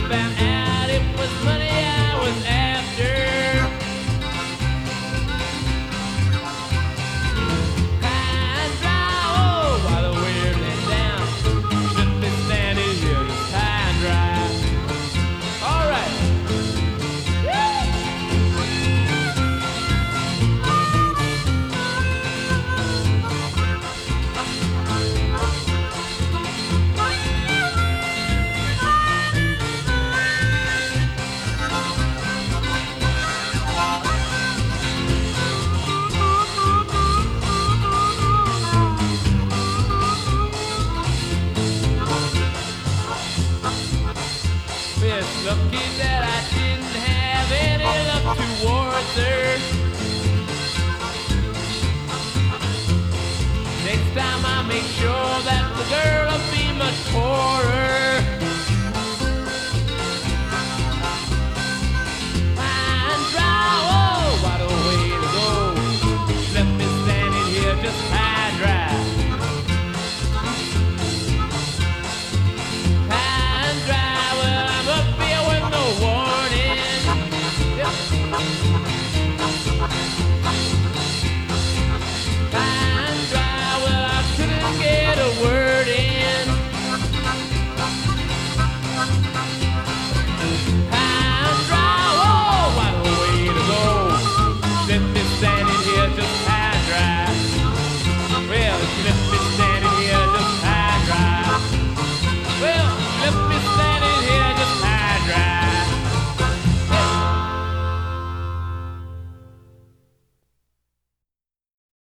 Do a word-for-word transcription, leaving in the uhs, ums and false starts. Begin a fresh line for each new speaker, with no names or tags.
found out it was money I was after. High and dry, oh, while the wind let down. Just been standing here, just high and dry. All right. It's lucky that I didn't have any luck towards her. Next time I make sure that the girl will be much poorer.